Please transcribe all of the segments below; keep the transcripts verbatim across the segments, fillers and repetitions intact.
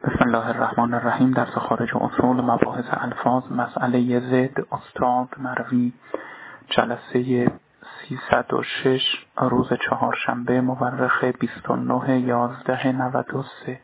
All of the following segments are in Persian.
بسم الله الرحمن الرحیم. درس خارج اصول مباحث الفاظ، مسئله ضد، استاد مروی، جلسه سیصد و شش، روز چهارشنبه مورخ بیست و نه یازده نود و سه.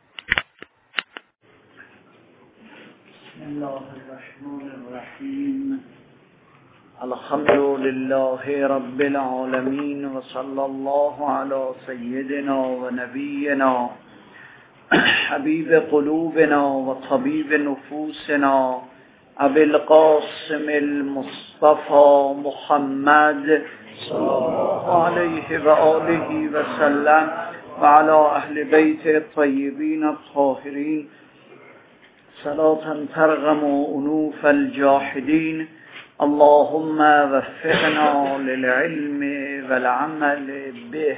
بسم الله الرحمن الرحیم. الحمد لله رب العالمین و صلی الله علی سیدنا و نبینا حبیب قلوبنا و طبیب نفوسنا ابی القاسم المصطفى محمد صلی الله علیه و آله و سلم و علی اهل بیت الطیبین الطاهرین صلاة ترغم انوف الجاحدین. اللهم وفقنا للعلم والعمل به.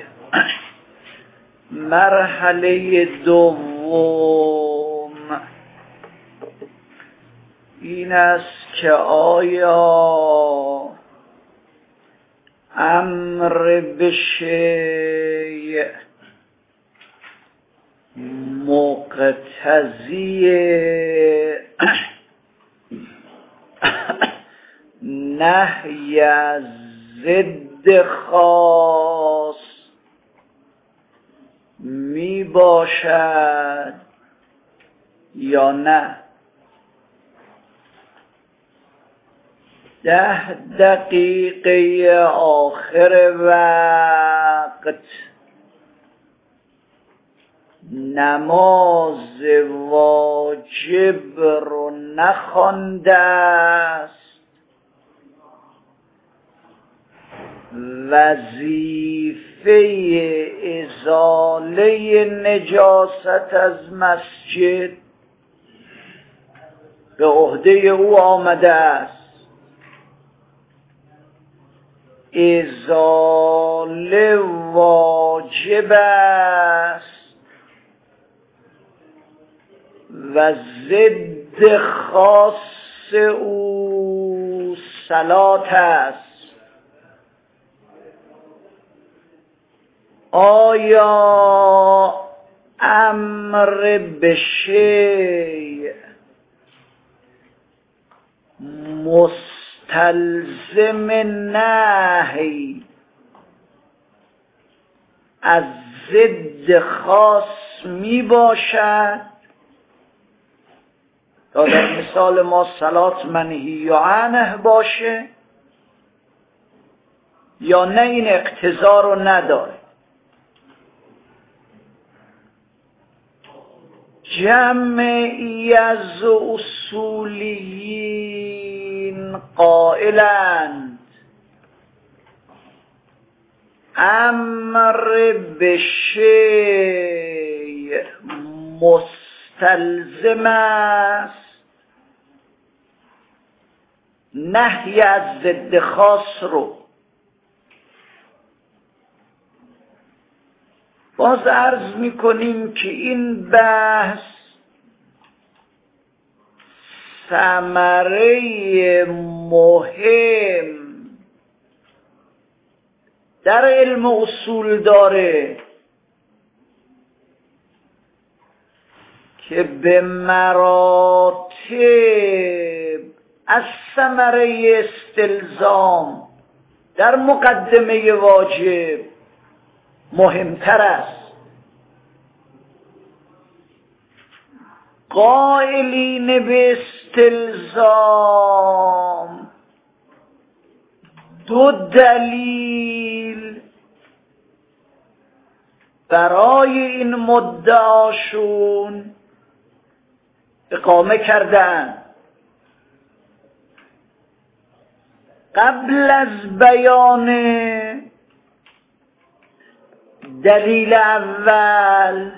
مرحله دوم این است که آیا امر به شیء مقتضی نهی از ضد خاص می باشد یا نه؟ ده دقیقه آخر وقت نماز واجب رو نخوانده است، وظیفه ازاله نجاست از مسجد به عهده او آمده است. ازاله واجب است و ضد خاص او صلات است. آیا امر به شیء مستلزم نهی از ضد خاص می باشد؟ تا در مثال ما صلات منهی عنه باشه یا نه این اقتضا رو نداره؟ جمعی از اصولیین قائلند امر به شیء مستلزم است نهی از ضد خاص رو. باز عرض میکنیم که این بحث ثمره مهم در علم اصول داره که به مراتب از ثمره استلزام در مقدمه واجب مهمتر است. قائلین به استلزام دو دلیل برای این مدعاشون اقامه کردن. قبل از بیان دلیل اول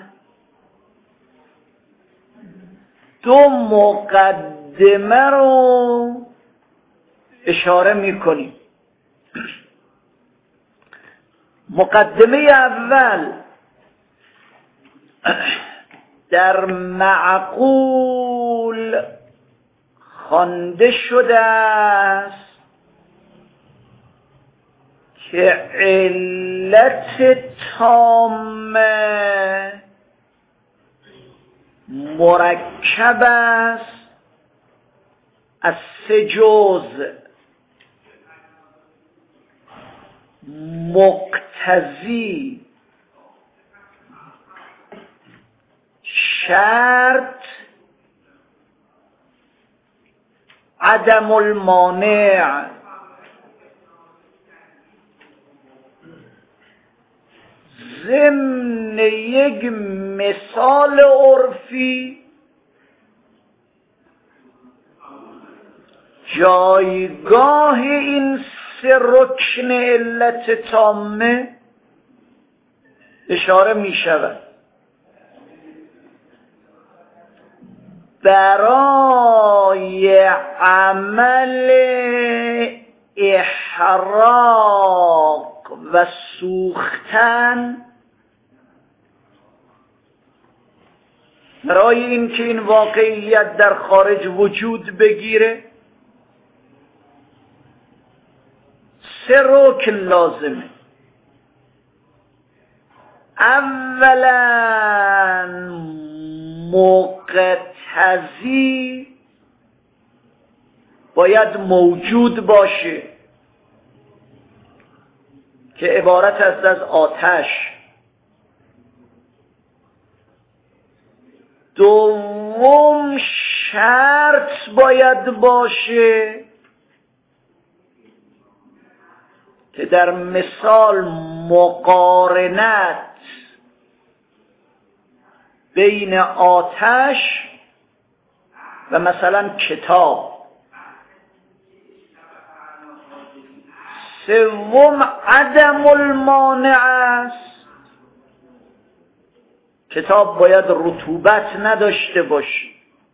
دو مقدمه رو اشاره میکنیم. مقدمه اول در معقول خوانده شده است که علت تامه مرکب است از سه جزء: مقتضی، شرط، عدم المانع. ضمن یک مثال عرفی جایگاه این سه رکن علت تامه اشاره می شود. برای عمل احراق و سوختن، برای اینکه این واقعیت در خارج وجود بگیره، سه رکن لازمه. اولا مقتضی باید موجود باشه که عبارت است از آتش. دوم شرط باید باشه که در مثال مقارنت بین آتش و مثلا کتاب. سوم عدم المانع است. کتاب باید رطوبت نداشته باشه.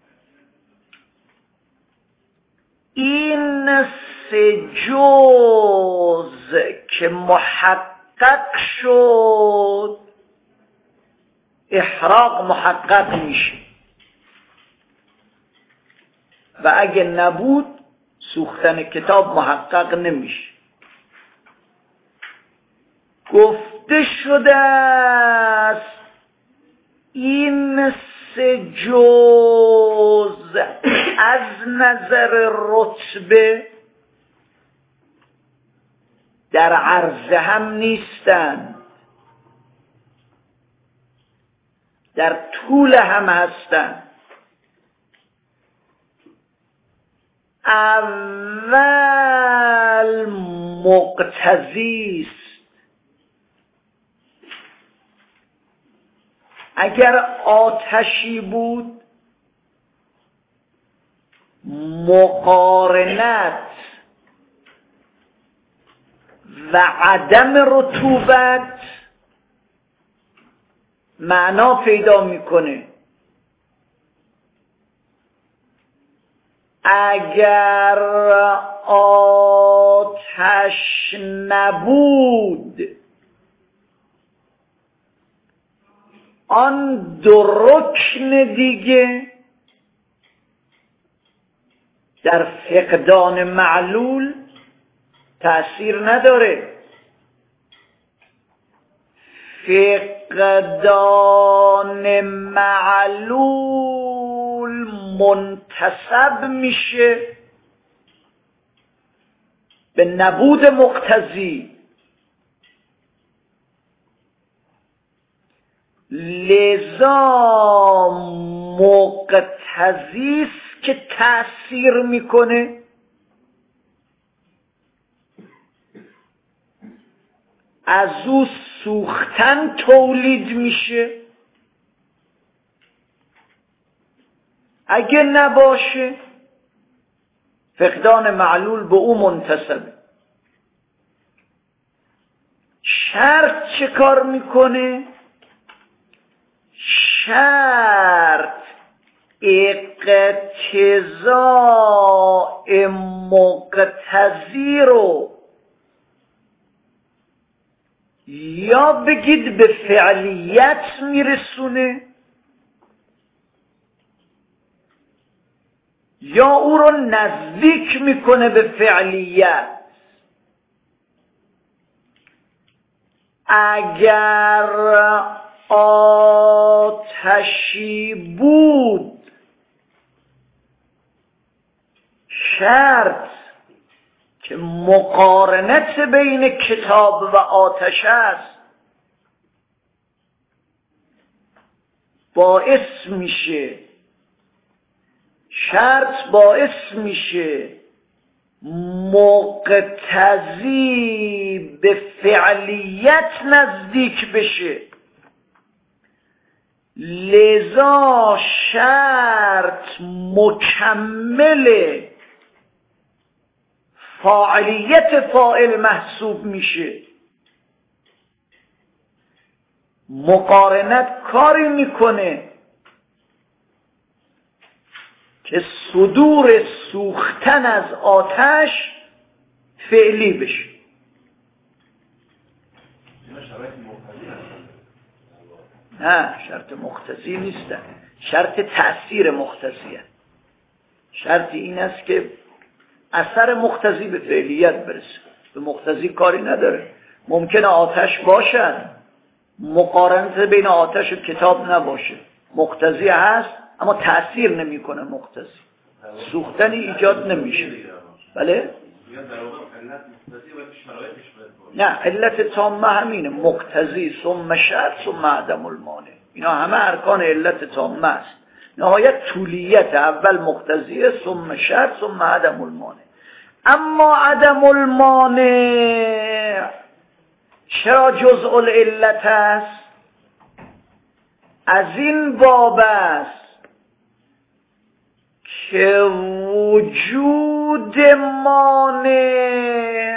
این سه جز که محقق شد، احراق محقق میشه و اگه نبود سوختن کتاب محقق نمیشه. گفته شده است این سه جز از نظر رتبه در عرض هم نیستند، در طول هم هستند. اول مقتضی است. اگر آتشی بود، مقارنت و عدم رطوبت معنا پیدا میکنه. اگر آتش نبود، آن دو رکن دیگه در فقدان معلول تأثیر نداره. فقدان معلول منتسب میشه به نبود مقتضی. لذا مقتضی است که تأثیر میکنه. از او سوختن تولید میشه. اگه نباشه فقدان معلول به او منتسبه. شرط چه کار میکنه؟ شرط اقتضاء مقتضی رو یا بگید به فعلیت میرسونه یا او رو نزدیک میکنه به فعلیت. اگر آتشی بود شرط که مقارنت بین کتاب و آتش است باعث میشه شرط باعث میشه مقتضی به فعلیت نزدیک بشه، لذا شرط مکمل فاعلیت فاعل محسوب میشه. مقارنت کاری میکنه که صدور سوختن از آتش فعلی بشه. نه شرط مقتضی نیستن، شرط تأثیر مقتضی هست. شرط این است که اثر مقتضی به فعلیت برسه. به مقتضی کاری نداره. ممکنه آتش باشد، مقارنت بین آتش و کتاب نباشه، مقتضی هست اما تأثیر نمیکنه. مقتضی سوختنی ایجاد نمیشه. بله؟ نه علت تامه همینه، مقتضی ثم شرط ثم عدم المانع. اینا همه ارکان علت تامه است. نهایت طولیت، اول مقتضیه ثم شرط ثم عدم المانع. اما عدم المانع چرا جزء العلت است؟ از این باب است که وجود مانع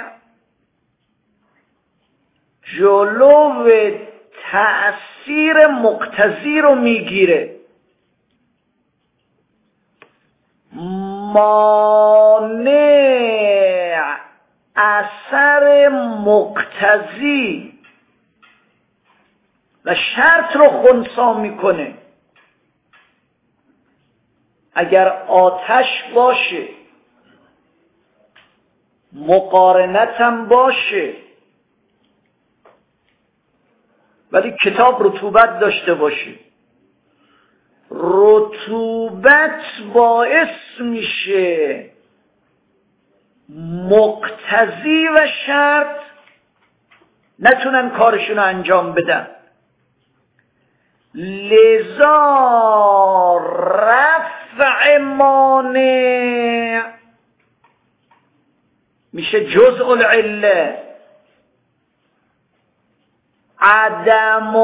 جلو تأثیر مقتضی رو میگیره. مانع اثر مقتضی و شرط رو خنثی میکنه. اگر آتش باشه، مقارنت هم باشه، ولی کتاب رطوبت داشته باشه، رطوبت باعث میشه مقتضی و شرط نتونن کارشون رو انجام بدن. لذا رفع مانع میشه جزء العله. عدم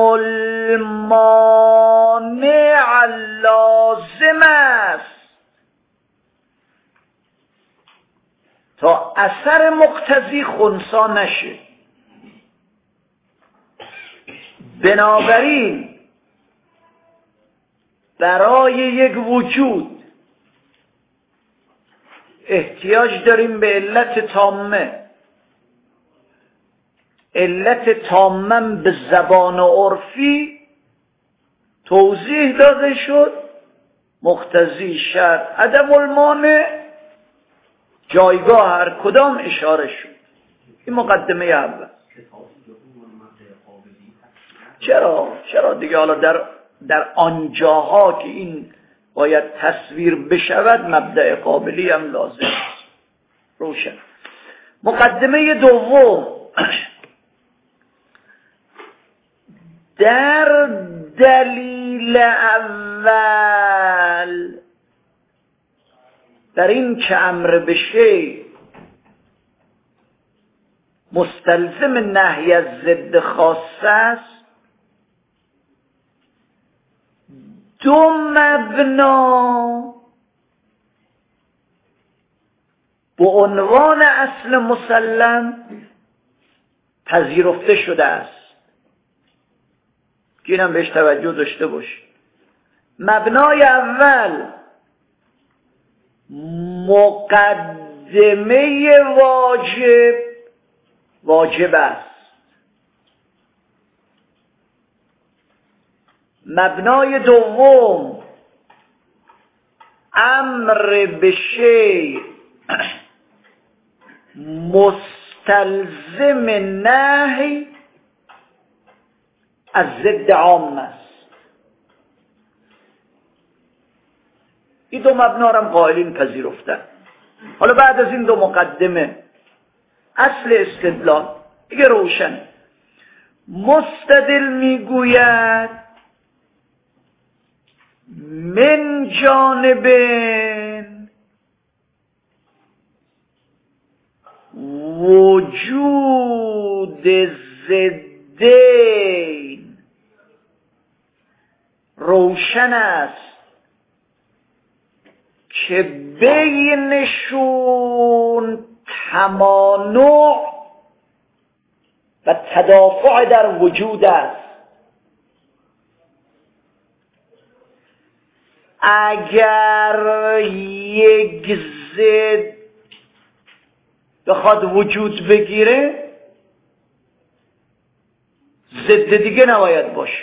المانع لازم است تا اثر مقتضی خنثی نشه. بنابراین برای یک وجود احتیاج داریم به علت تامه. علت تامه به زبان عرفی توضیح داده شد، مقتضی، شرط، عدم المانع جایگاه هر کدام اشاره شد. این مقدمه اول. چرا؟ چرا دیگه حالا در در آنجاها که این باید تصویر بشود مبدأ قابلی هم لازم است. روشن. مقدمه دوم، در دلیل اول در این که امر به شیء مستلزم نهی از ضد خاص است، دو مبنا به عنوان اصل مسلم پذیرفته شده است. که اینم بهش توجه داشته باشید. مبنای اول مقدمه واجب واجب است. مبنای دوم امر به شیء مستلزم نهی از ضد عام است. این دو مبنا را قائلین پذیرفتن. حالا بعد از این دو مقدمه اصل استدلال دیگه روشن. مستدل میگوید من جانب وجود ضدین روشن است که بینشون تمانع و تدافع در وجود است. اگر یک ضد بخواد وجود بگیره ضد دیگه نباید باشه.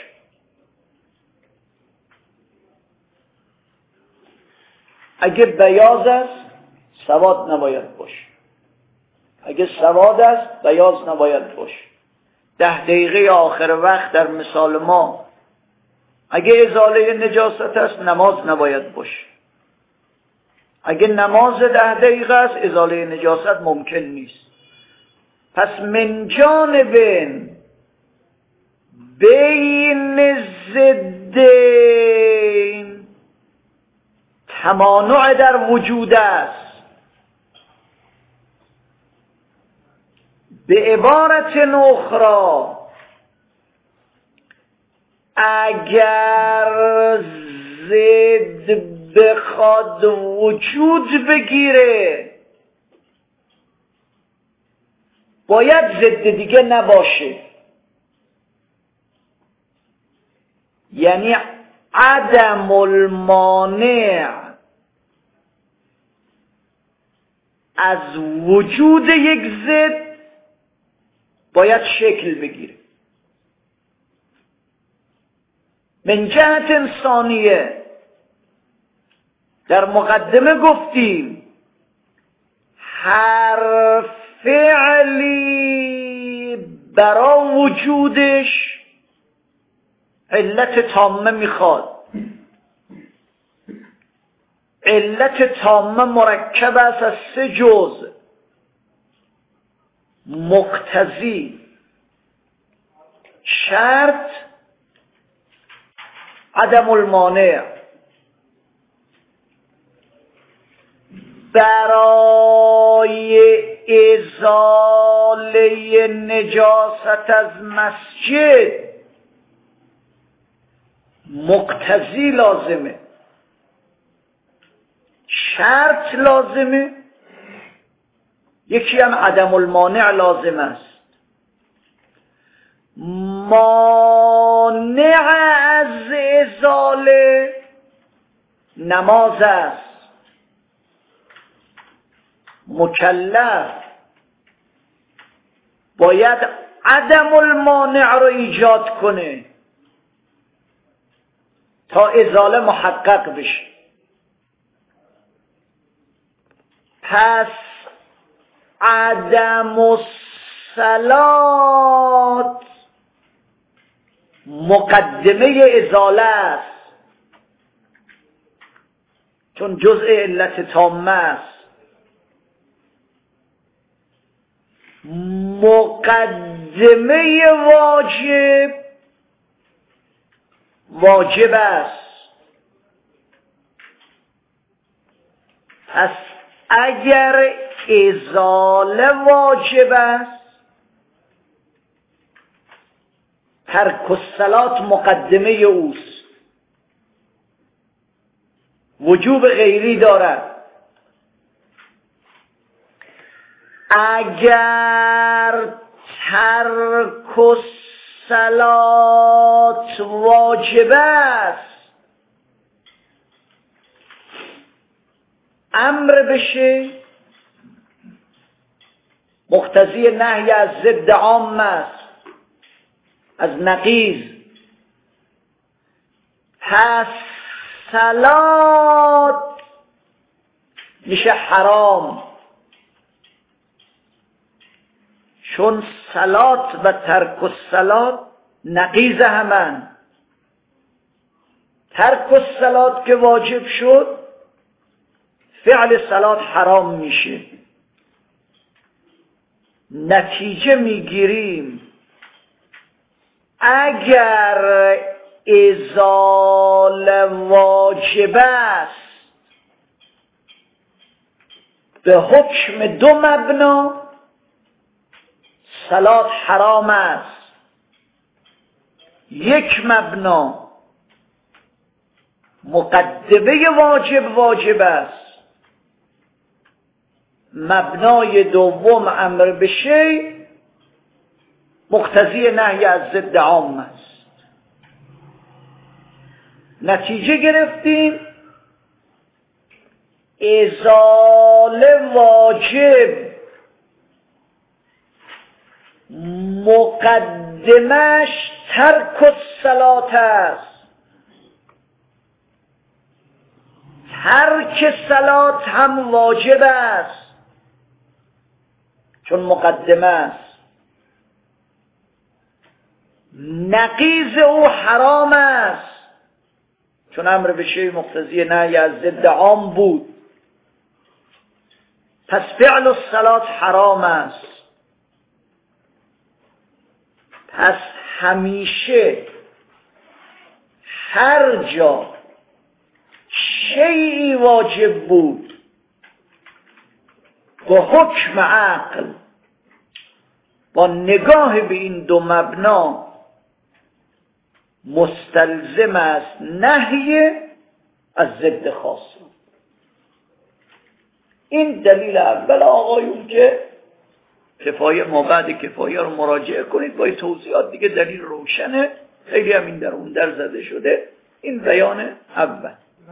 اگه بیاض است سواد نباید باشه، اگه سواد است بیاض نباید باشه. ده دقیقه آخر وقت در مثال ما اگه ازاله نجاست است نماز نباید باشه. اگه نماز ده دقیقه است ازاله نجاست ممکن نیست. پس من جانب بین ضدین تمانع در وجود است. به عبارت اخرى اگر ضد بخواد وجود بگیره باید ضد دیگه نباشه. یعنی عدم المانع از وجود یک ضد باید شکل بگیره. من جهت انسانیه در مقدمه گفتیم هر فعلی برای وجودش علت تامه میخواد. علت تامه مرکب است از سه جزء: مقتضی، شرط، عدم المانع. برای ازاله نجاست از مسجد مقتضی لازمه، شرط لازمه، یکی هم عدم المانع لازم است. مانع از ازاله نماز است. مکلف باید عدم المانع رو ایجاد کنه تا ازاله محقق بشه. پس عدم الصلاة مقدمه ازاله است، چون جزء علت تامه است. مقدمه واجب واجب است. پس اگر ازاله واجب است ترک الصلاة مقدمه اوست، وجوب غیری دارد. اگر ترک الصلاة واجب است امر بشه، مقتضی نهی از ضد عام است، از نقیض. پس صلات میشه حرام، چون صلات و ترک الصلات نقیض همن. ترک الصلات که واجب شد فعل صلات حرام میشه. نتیجه میگیریم اگر ازاله واجب است به حکم دو مبنا صلات حرام است. یک مبنا مقدمه واجب واجب است، مبنای دوم امر به شیء مقتضی نهی از ضد عام است. نتیجه گرفتیم ازاله واجب مقدمش ترک الصلات است. ترک صلات هم واجب است چون مقدمه است. نقیض او حرام است چون امر به شیء مقتضی نهی از ضد عام بود. پس فعل الصلات حرام است. پس همیشه هر جا شیئی واجب بود با حکم عقل با نگاه به این دو مبنا مستلزم است نهی از ضد خاص. این دلیل اول آقایون که کفایه ما بعد کفایه رو مراجعه کنید با توضیحات دیگه دلیل روشنه. خیلی هم این در اون در زده شده. این بیان اول.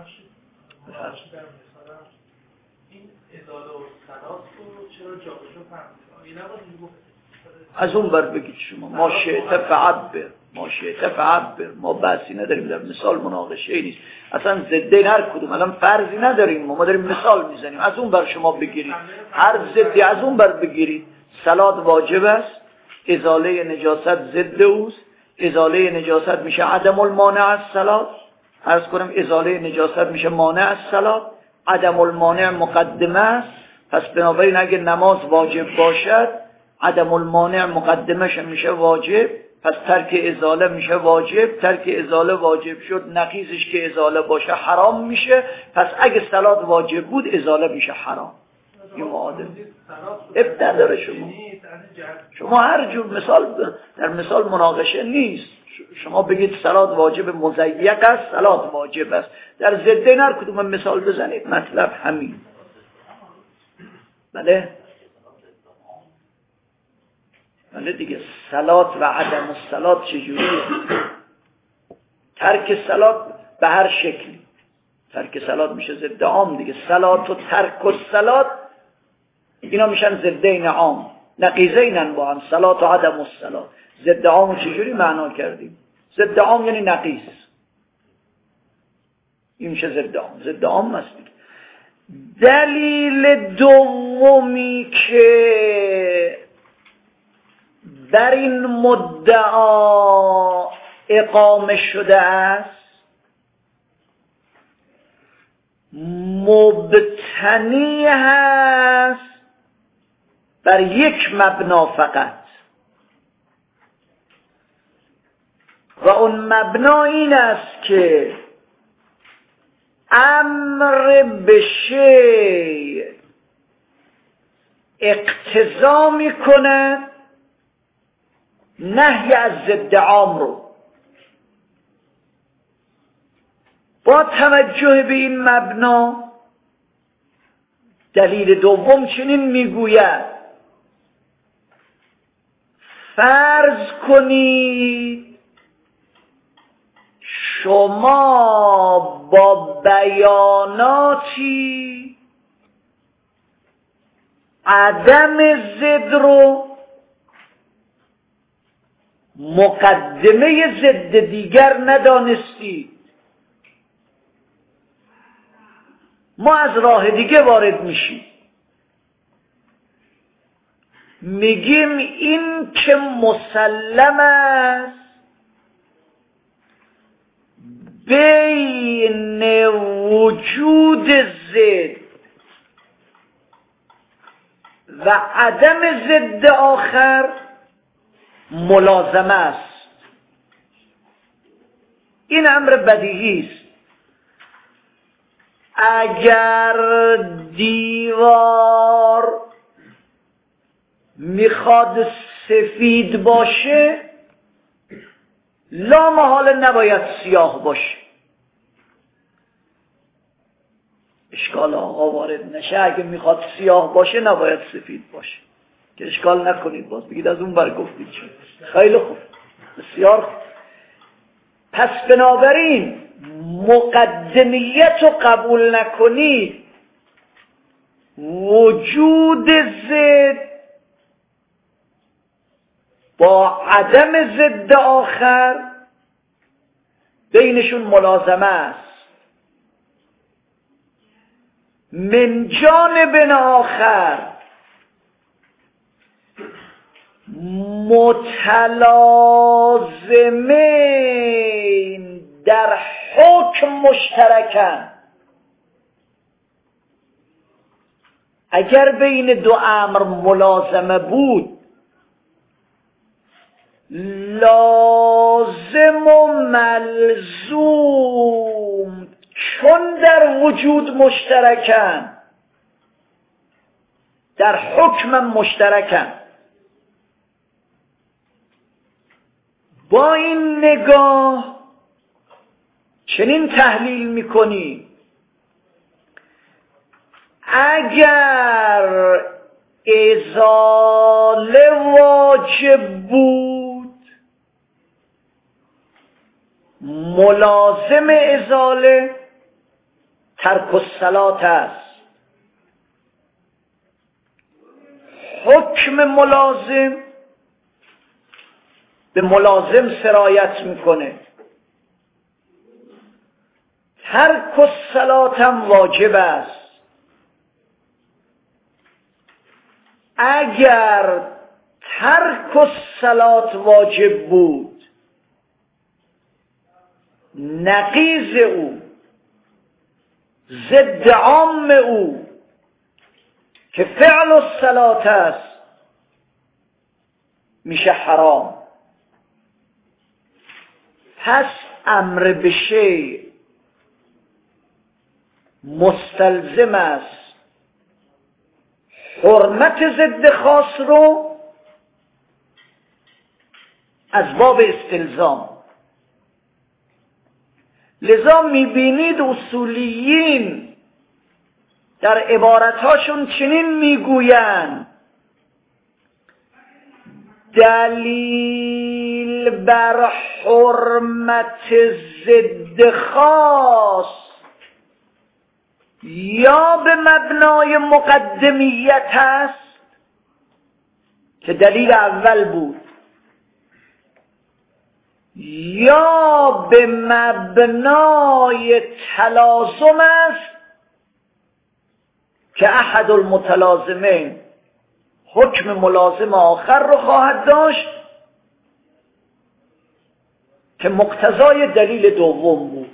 این ازاله و صلات رو چرا جابجا فرمودید؟ از اون بر بگید شما ما شئت فعبر ما شئت فعبر. ما بحثی نداریم، در مثال مناقشه ای نیست اصلا. ضده هر کدوم الان فرضی نداریم، ما داریم مثال میزنیم. از اون بر شما بگیرید، هر ضدی از اون بر بگیرید. صلات واجب است، ازاله نجاست ضد اوست. ازاله نجاست میشه عدم المانع از صلات. عرض کنم ازاله نجاست میشه مانع از صلات. عدم المانع مقدمه است. پس بنابراین اگه نماز واجب باشد عدم المانع مقدمش میشه واجب. پس ترک ازاله میشه واجب. ترک ازاله واجب شد، نقیضش که ازاله باشه حرام میشه. پس اگه صلات واجب بود ازاله میشه حرام. این معادل اب نداره. شما شما هر جور مثال در مثال مناقشه نیست. شما بگید صلات واجب مضیق است، صلات واجب است. در ضد هر کدوم مثال بزنید مطلب همین. بله بله دیگه. صلات و عدم الصلات چجوریه؟ ترک صلات به هر شکلی. ترک صلات میشه ضد عام دیگه. صلات و ترک الصلات اینا میشن ضدین عام، نقیضین با هم. صلات و عدم الصلات. ضد عام چجوری معنا کردیم؟ ضد عام یعنی نقیض. این میشه ضد عام. ضد عام است. دلیل دومی که در این مدعا اقامه شده است مبتنی هست بر یک مبنا فقط، و اون مبنا این است که امر به شیء اقتضا میکنه نهی از ضد عام رو. با توجه به این مبنا دلیل دوم چنین میگوید فرض کنید شما با بیاناتی عدم ضد رو مقدمه ضد دیگر ندانستید. ما از راه دیگه وارد میشیم، میگیم این که مسلم است بین وجود ضد و عدم ضد آخر ملازمه است. این امر بدیهی است. اگر دیوار میخواد سفید باشه لا محاله نباید سیاه باشه. اشکال آقا وارد نشه. اگه میخواد سیاه باشه نباید سفید باشه، که اشکال نکنید باز بگید از اون بر گفتید چی. خیلی خوب، بسیار خوب. پس بنابراین مقدمیت رو قبول نکنید، وجود ضد با عدم ضد آخر بینشون ملازمه است. من جانب آخر متلازمین در حکم مشترکن. اگر بین دو امر ملازمه بود، لازم و ملزوم چون در وجود مشترکن، در حکم مشترکن. با این نگاه چنین تحلیل میکنی: اگر ازاله واجب بود، ملازم ازاله ترک الصلاة است. حکم ملازم به ملازم سرایت میکنه. ترک الصلاة هم واجب است. اگر ترک الصلاة واجب بود، نقیض او، ضد عام او که فعل الصلاة است، میشه حرام. پس امر به شیء مستلزم است حرمت ضد خاص رو از باب استلزام. لذا میبینید اصولیین در عبارتهاشون چنین میگویند: دلیل بر حرمت ضد خاص یا به مبنای مقدمیت است که دلیل اول بود، یا به مبنای تلازم است که احد المتلازمین حکم ملازم آخر رو خواهد داشت که مقتضای دلیل دوم بود.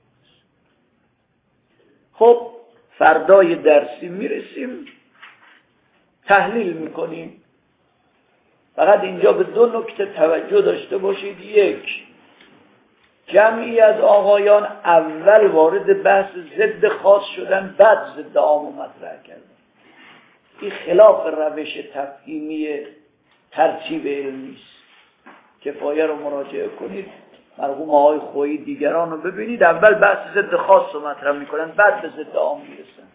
خب فردای درسی میرسیم تحلیل میکنیم. فقط اینجا به دو نکته توجه داشته باشید. یک، جمعی از آقایان اول وارد بحث ضد خاص شدن، بعد ضد عام مطرح کردن. این خلاف روش تفهیمی ترتیب علمی است. کفایه رو مراجعه کنید، مرحوم آقای خویی دیگران رو ببینید، اول بحث ضد خاص رو مطرح میکنن، بعد به ضد عام میرسن.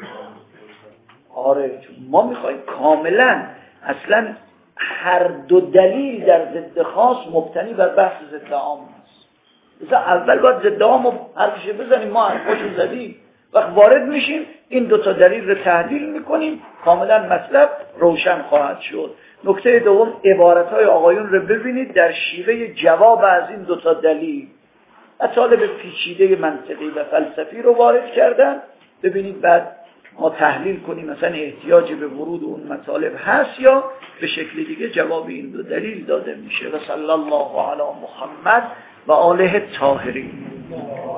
آره، چون ما میخوایم کاملا اصلا هر دو دلیل در ضد خاص مبتنی بر بحث ضد عام است. مثلا اول باید ضد عام رو حرفش بزنیم، ما حرفاشو زدیم، وقت وارد میشیم این دو تا دلیل رو تحلیل میکنیم، کاملا مطلب روشن خواهد شد. نکته دوم، عبارتهای آقایون رو ببینید در شیوه جواب از این دو تا دلیل. مطالب پیچیده منطقی و فلسفی رو وارد کردن، ببینید بعد ما تحلیل کنیم مثلا احتیاج به ورود اون مطالب هست یا به شکل دیگه جواب این دو دلیل داده میشه. و صلی الله علی محمد و آله الطاهرین.